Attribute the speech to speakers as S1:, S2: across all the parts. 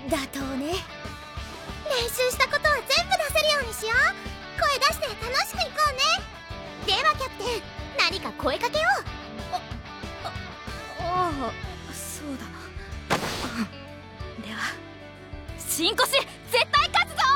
S1: 妥当ね。練習したことは全部出せるようにしよう。声出して楽しくいこうね。ではキャプテン、何か声かけよう。
S2: ああ、そうだな。では新腰絶対勝つぞ。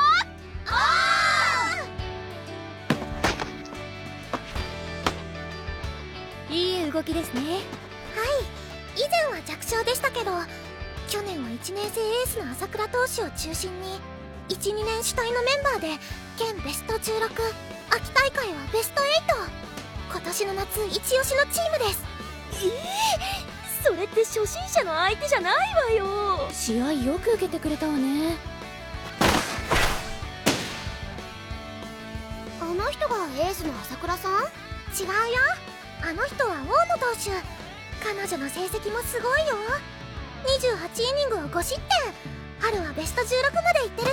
S1: いい動きですね。はい、以前は弱小でしたけど、去年は1年生エースの朝倉投手を中心に 1,2 年主体のメンバーで県ベスト16、秋大会はベスト8。今年の夏一押しのチームです。
S2: それって初心者の相手じゃないわよ。
S1: 試合よく受けてくれたわね。あの人がエースの朝倉さん？違うよ、あの人は大野投手。彼女の成績もすごいよ。28イニングを5失点。春はベスト16まで行ってるし。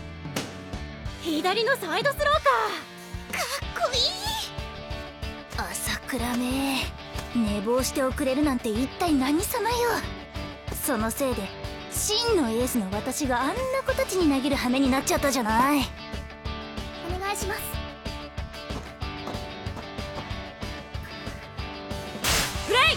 S2: 左のサイドスローか。
S1: かっこいい。
S2: 朝倉め、寝坊して遅れるなんて一体何様よ。そのせいで真のエースの私があんな子たちに投げる羽目になっちゃったじゃない。
S1: お願いします。
S2: プレイ。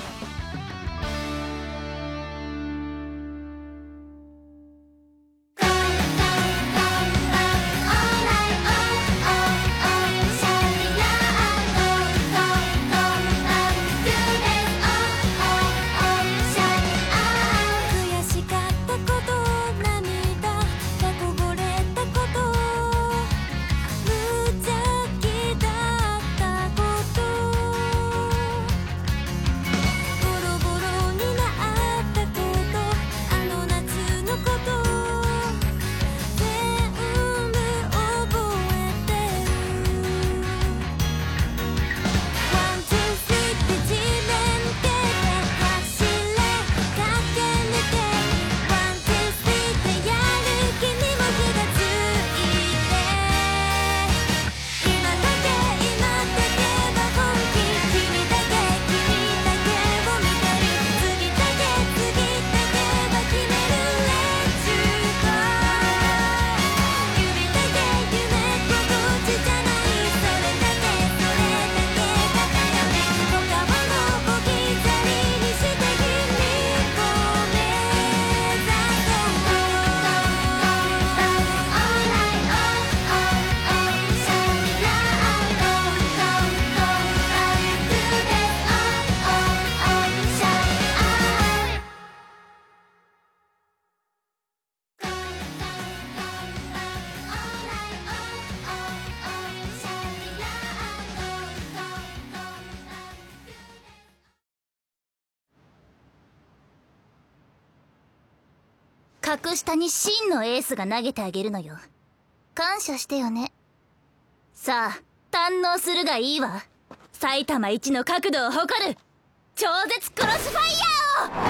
S2: 格下に真のエースが投げてあげるのよ。感謝してよね。さあ堪能するがいいわ。埼玉一の角度を誇る超絶クロスファイヤーを。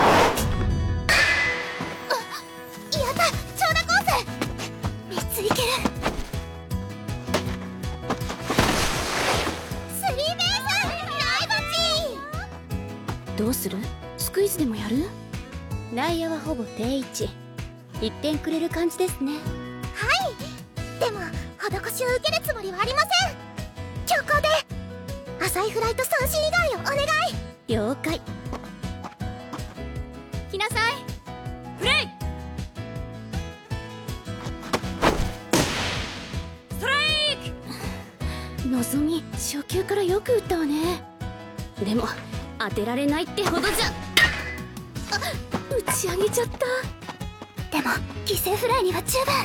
S1: やった、長打コース。3ついける。スリーベース、大バチ。
S3: どうする？スクイズでもやる？内野はほぼ定位置。1点くれる感じですね。
S1: はい、でも施しを受けるつもりはありません。強行で浅いフライと三振以外をお願い。
S3: 了解。
S2: 来なさい。プレイ。ストライク。
S3: のぞみ、初球からよく打ったわね。でも当てられないってほどじゃ。打ち上げちゃった。
S1: でも犠牲フライには十分。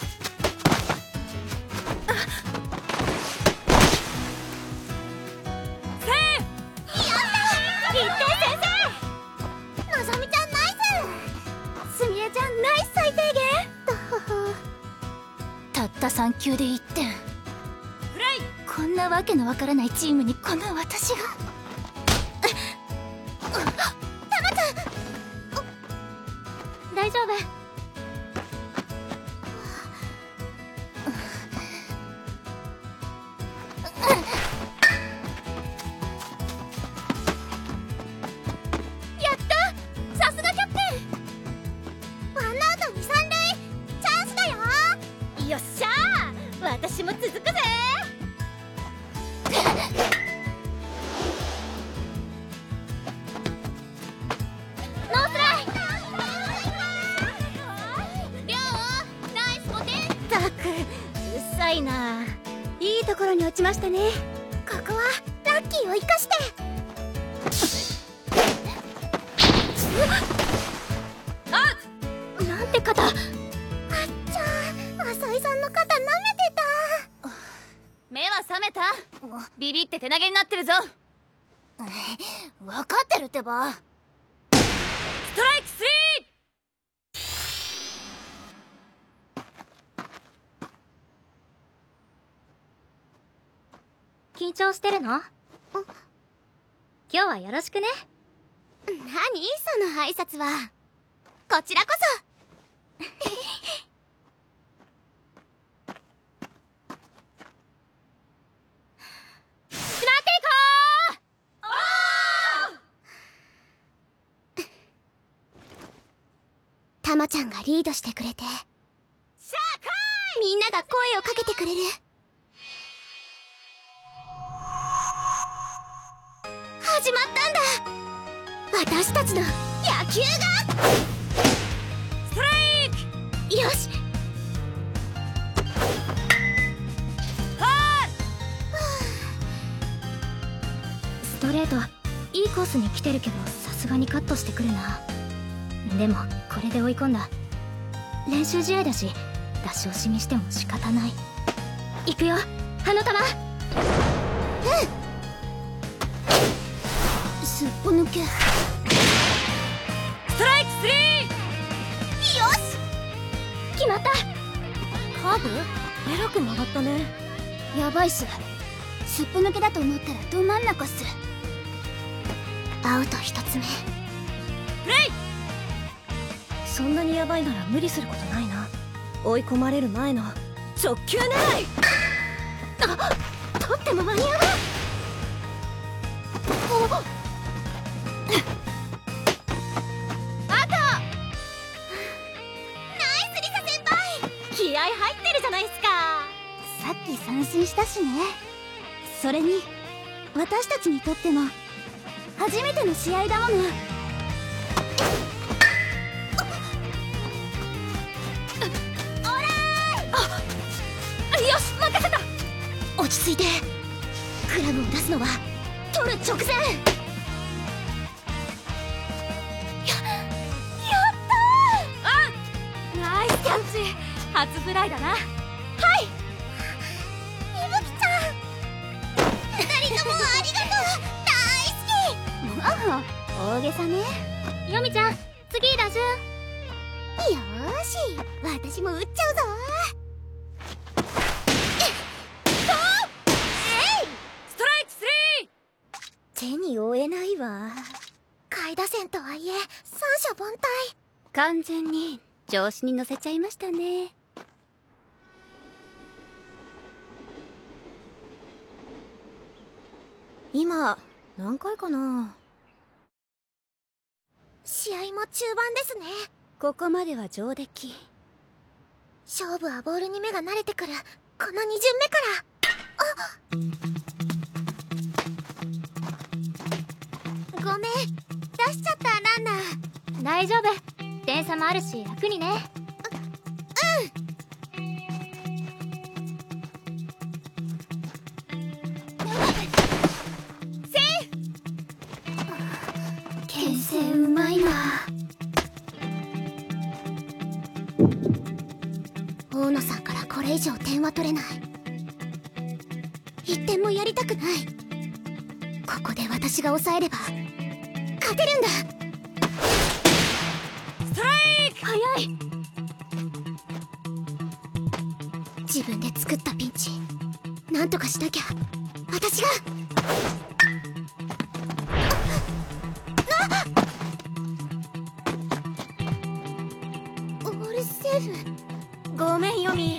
S2: セーフ。
S1: やった、1点先生。のぞみちゃんナイス。すみれちゃんナイス最低限。
S2: たった3球で1点。プレイ。こんなわけのわからないチームにこの私が。
S3: 大丈夫。
S1: やった、さすがキャプテン。ワンアウト2、3塁。
S3: うっさいな。いいところに落ちましたね。
S1: ここはラッキーを生かして。
S3: なんて肩。
S1: あっちゃー、浅井さんの肩舐めてた。
S2: 目は覚めた？ビビって手投げになってるぞ。分かってるってば。ストライク 3！
S3: 緊張してるの？今日はよろしくね。
S1: 何その挨拶は。こちらこそ。たまちゃんがリードしてくれて、みんなが声をかけてくれる。始まったんだ、私たちの野球が。
S2: ストライク！
S1: よし。
S3: ストレートいいコースに来てるけど、さすがにカットしてくるな。でもこれで追い込んだ。練習試合だし出し惜しみしても仕方ない。行くよ、あの球。
S1: すっぽ抜け。
S2: ストライク 3！
S1: よし、決まった。
S3: カーブえらく曲がったね。
S1: やばいっす。すっぽ抜けだと思ったらど真ん中っす。アウト一つ目。
S2: プレイ！
S3: そんなにヤバいなら無理することないな。追い込まれる前の直球狙い。
S1: 取っても間に合う。
S3: 気合入ってるじゃないっすか。さっき三振したしね。それに私たちにとっても初めての試合だもの。よし、任せた。
S1: 落ち着いて。クラブを出すのは取る直前。
S2: ナイスキャッチ！初フライだな。
S1: はい、いぶきちゃん、二人ともありがとう。大好き。
S3: 大げさね。ヨミちゃん、次打順。
S1: よーし、私も打っちゃうぞ。
S2: ストライク 3！
S3: 手に負えないわ。
S1: 下位打線とはいえ三者凡退。
S3: 完全に調子に乗せちゃいましたね。今何回かな。
S1: 試合も中盤ですね。
S3: ここまでは上出来。
S1: 勝負はボールに目が慣れてくるこの2巡目から。ごめん、出しちゃったランナー。
S3: 大丈夫、点差もあるし楽にね。
S1: 牽制うまいな。大野さんからこれ以上点は取れない。1点もやりたくない。ここで私が抑えれば勝てるんだ。
S2: ストライク！
S3: 早い。
S1: 自分で作ったピンチなんとかしなきゃ。私がオールセーフ。
S3: ごめんヨミ。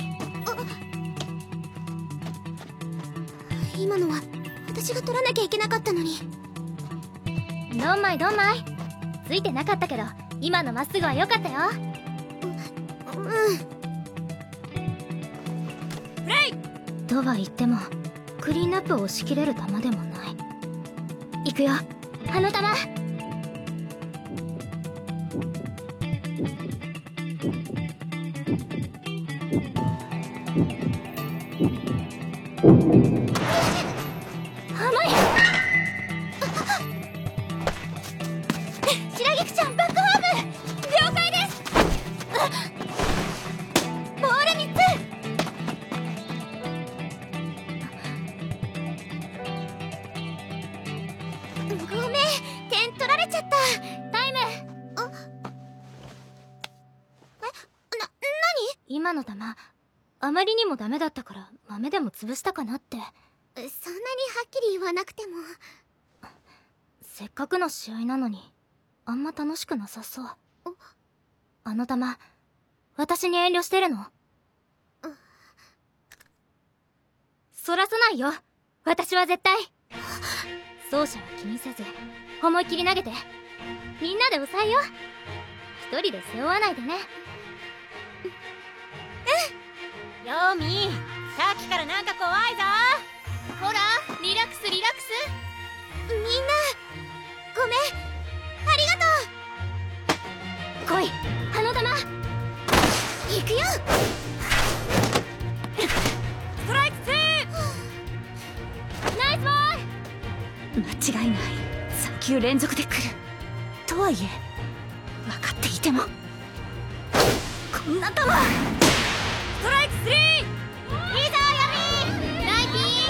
S1: 今のは私が取らなきゃいけなかったのに。
S3: ドンマイドンマイ。ついてなかったけど今のまっすぐは良かったよ。
S2: プレイ！
S3: とは言ってもクリーンアップをしきれる球でもない。行くよ、あの球。 今の玉あまりにもダメだったから豆でも潰したかなって。
S1: そんなにはっきり言わなくても。
S3: せっかくの試合なのにあんま楽しくなさそう。あの玉私に遠慮してるの？そらさないよ、私は絶対。走者は気にせず思いっきり投げて、みんなで抑えよう。一人で背負わないでね。
S2: ヨーミー、さっきからなんか怖いぞ。ほら、リラックスリラックス。
S1: みんなごめん、ありがとう。
S3: 来い、あの玉。
S1: 行くよ。
S2: ストライク2。
S3: ナイスボール。
S2: 間違いない、3球連続で来る。とはいえ分かっていてもこんな球。ストライク 3。 いいぞヤミー、ナイ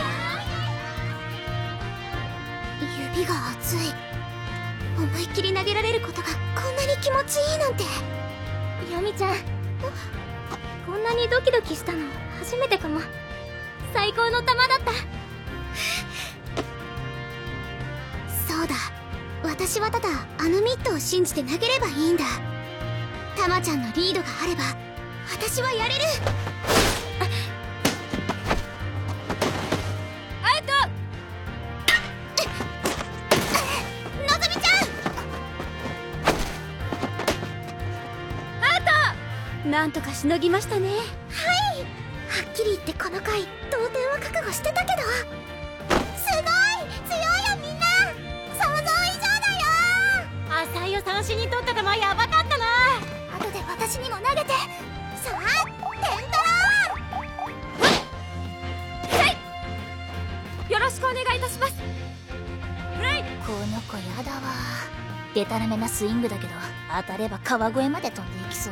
S2: ピ
S1: 指が熱い。思いっきり投げられることがこんなに気持ちいいなんて。
S3: ヤミちゃん、こんなにドキドキしたの初めてかも。最高の球だった。
S1: そうだ、私はただあのミットを信じて投げればいいんだ。タマちゃんのリードがあれば私はやれる。
S2: アウト。
S1: のぞみちゃん、
S2: アウト。なんとかしのぎましたね。
S1: はい、はっきり言ってこの回同点は覚悟してたけど、すごい強いよみんな。想像以上だよ。
S2: 浅井を三振に取った球やばかったな。
S1: 後で私にも投げて。さあ、点取ろ
S2: う。よろしくお願いいたします。この子やだわ。デタラメなスイングだけど当たれば川越まで飛んでいきそう。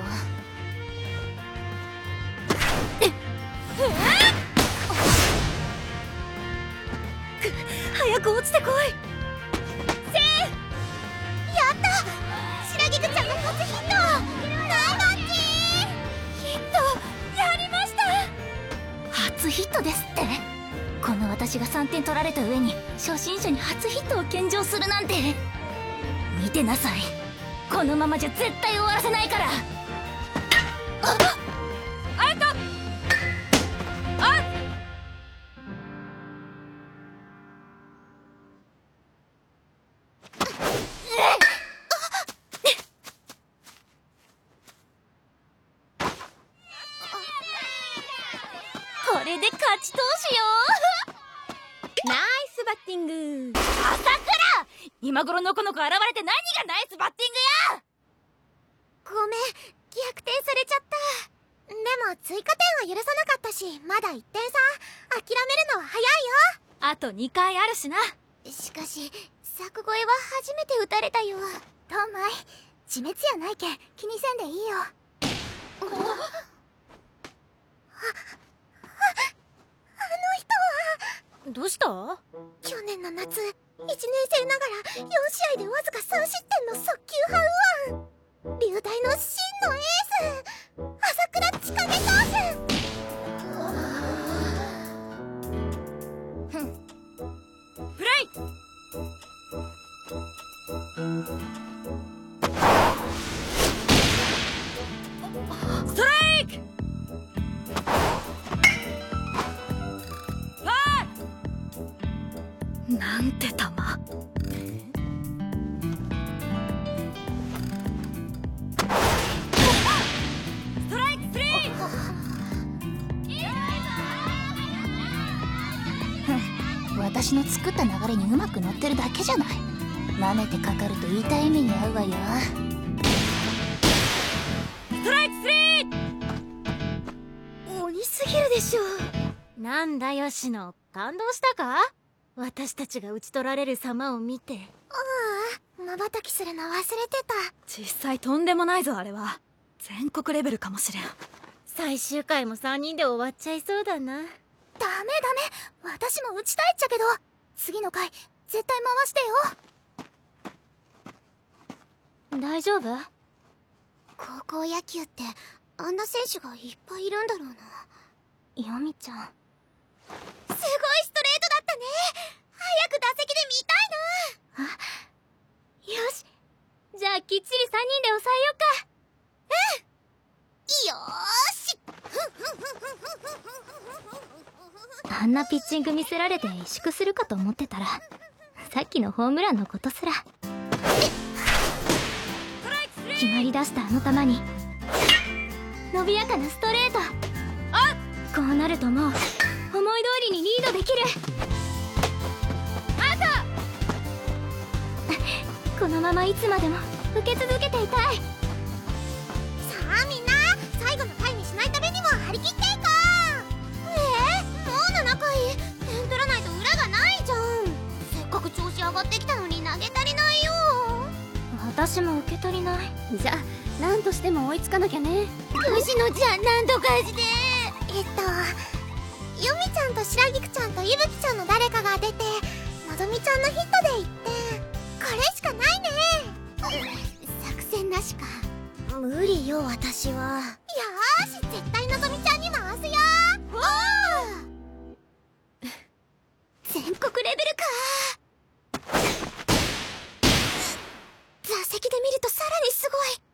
S2: 早く落ちてこい。
S1: やった、白菊ちゃんの初ヒット。ナイバッチヒットやりました。
S2: 初ヒットですって。この私が3点取られた上に初心者に初ヒットを献上するなんて。見てなさい、このままじゃ絶対終わらせないから。アウト。アウト。これで勝ち投手よ。ナイスバッティング。朝倉、今頃のこの子現れて何がナイスバッティングや。
S1: ごめん、逆転されちゃった。でも追加点は許さなかったし、まだ1点差。諦めるのは早いよ。
S2: あと2回あるしな。
S1: しかし作越は初めて打たれたよ。どんまい、自滅やないけん気にせんでいいよ。
S2: どうした？
S1: 去年の夏、1年生ながら4試合でわずか3失点の速球派右腕、流大の真のエース、朝倉千景投手。
S2: プレイ。ストライク。なんて球。ストライク3。私の作った流れにうまく乗ってるだけじゃない。舐めてかかると痛い目に遭うわよ。ストライク 3。
S1: 鬼すぎるでしょ。
S2: なんだ吉野、感動したか？私たちが打ち取られる様を見て。
S1: 瞬きするの忘れてた。
S2: 実際とんでもないぞ、あれは。全国レベルかもしれん。最終回も3人で終わっちゃいそうだな。
S1: ダメダメ、私も打ちたいっちゃけど、次の回絶対回してよ。
S3: 大丈夫？
S1: 高校野球ってあんな選手がいっぱいいるんだろうな。
S3: ヨミちゃん。
S1: すごいストレートだったね。早く打席で見たいな。
S3: よし、じゃあきっちり3人で抑えようか。
S1: よーし。
S3: あんなピッチング見せられて萎縮するかと思ってたら、さっきのホームランのことすら。決まりだしたあの球に伸びやかなストレート。こうなるともう思い通りにリードできる。このままいつまでも受け続けていたい。
S1: さあみんな、最後の回にしないためにも張り切っていこう。もう7回。点取らないと裏がないじゃん。せっかく調子上がってきたのに投げ足りないよ。
S3: 私も受け取りない。じゃあ何としても追いつかなきゃね。
S1: 星野ちゃん、なんとかして。ヨミちゃんと白菊ちゃんといぶきちゃんの誰かが出て、のぞみちゃんのヒットで1点。これしかないね。作戦なしか。無理よ、私は。よーし、絶対のぞみちゃんに回すよ。全国レベルか。座席で見るとさらにすごい。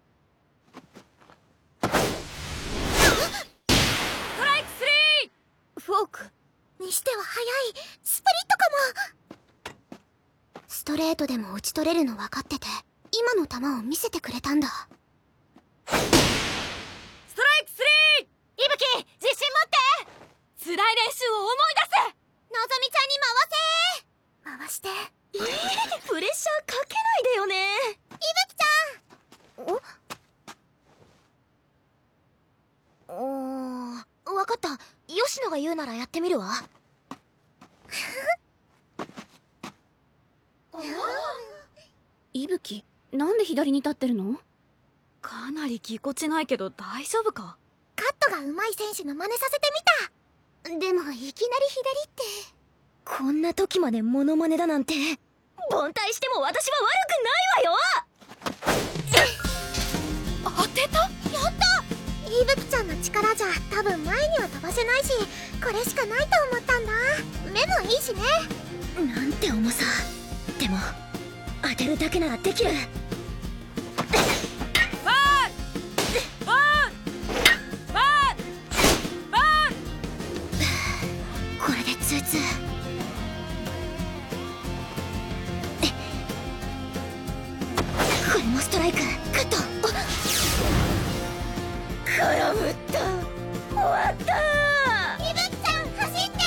S1: フォークにしては速い。スプリットかも。ストレートでも打ち取れるの分かってて、今の球を見せてくれたんだ。
S2: ストライク3！いぶき、自信持って！辛い練習を思い出せ！
S1: のぞみちゃんに回して。
S2: プレッシャーかけないでよね。
S1: いぶきちゃん。分かった。吉野が言うならやってみるわ。
S3: いぶき、なんで左に立ってるの？
S2: かなりぎこちないけど大丈夫か？
S1: カットが上手い選手の真似させてみた。でもいきなり左って。
S3: こんな時までモノマネだなんて。
S2: 凡退しても私は悪くないわよ。当てた？
S1: やった！いぶきちゃんの力じゃ多分前には飛ばせないし、これしかないと思ったんだ。目もいいしね。
S3: なんて重さ。でも当てるだけならできる。これで2-2。これもストライク。カット。
S2: 空振った。終わった。
S1: いぶきちゃん、走って。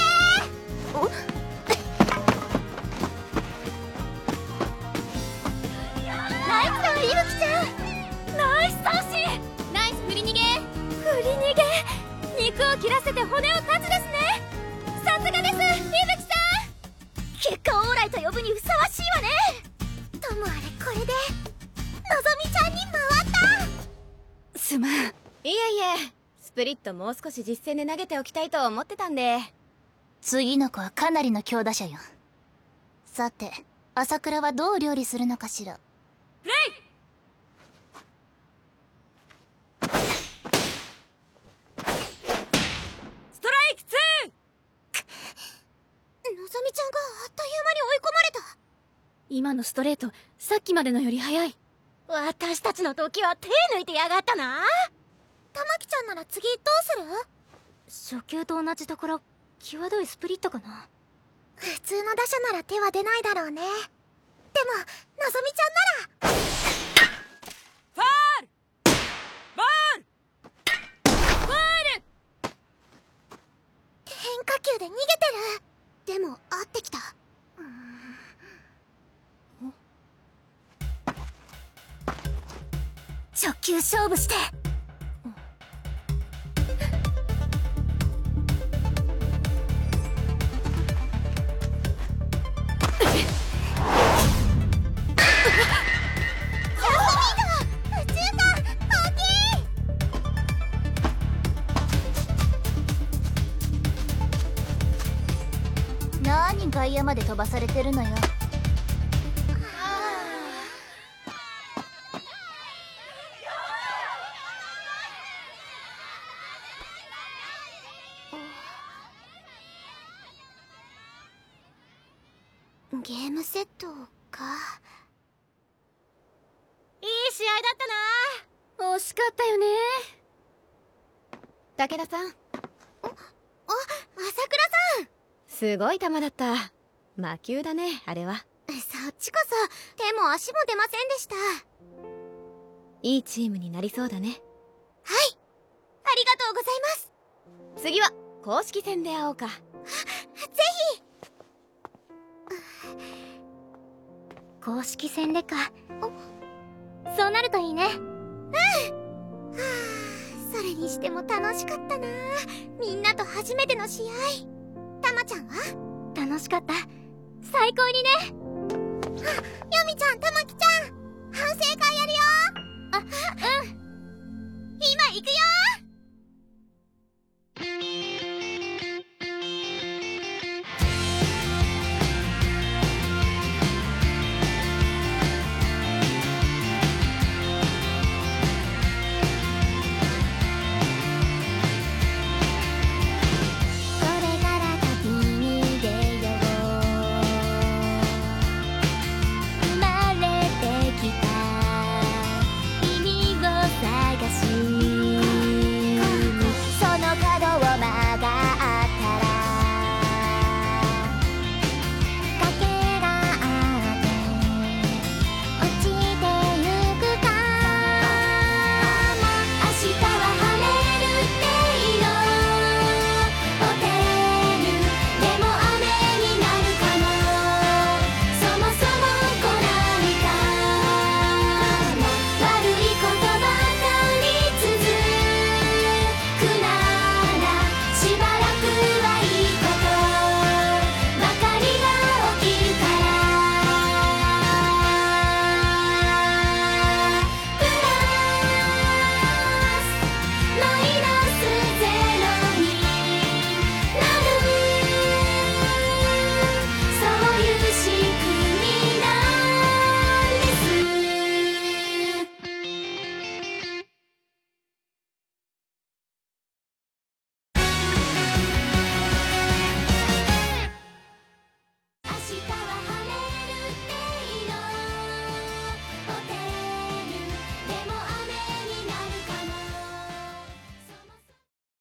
S1: ナイスだ、いぶきちゃん。
S2: ナイス三振。
S3: ナイス振り逃げ。
S2: 振り逃げ。肉を切らせて骨を断つですね。さすがです、いぶきさん。結果オーライと呼ぶにふさわしいわね。
S1: ともあれ、これでのぞみちゃんに回った。
S3: すまん。
S4: いえいえ、スプリットもう少し実戦で投げておきたいと思ってたんで。
S2: 次の子はかなりの強打者よ。さて、朝倉はどう料理するのかしら。レイ！ストライク 2！
S1: のぞみちゃんがあっという間に追い込まれた。
S3: 今のストレート、さっきまでのより速い。
S2: 私たちの時は手抜いてやがったな。
S1: たまきちゃんなら次どうする？
S3: 初球と同じところ、際どいスプリットかな。
S1: 普通の打者なら手は出ないだろうね。でものぞみちゃんなら。
S2: ファール！ボール！ボール！
S1: 変化球で逃げてる。でも合ってきた。
S2: 初球勝負して。何外野まで飛ばされてるのよ。
S1: ゲームセットか。
S4: いい試合だったな。惜しかったよね。武田さん。
S1: 朝倉さん。
S4: すごい球だった。魔球だね、あれは。
S1: そっちこそ手も足も出ませんでした。
S4: いいチームになりそうだね。
S1: はい、ありがとうございます。
S4: 次は公式戦で会おうか。ぜ
S1: ひ。
S3: 公式戦でか。そうなるといいね。
S1: それにしても楽しかったな。みんなと初めての試合。たまちゃんは？
S3: 楽しかった。最高にね。
S1: ヨミちゃん、たまきちゃん、反省会やるよ。今行くよ。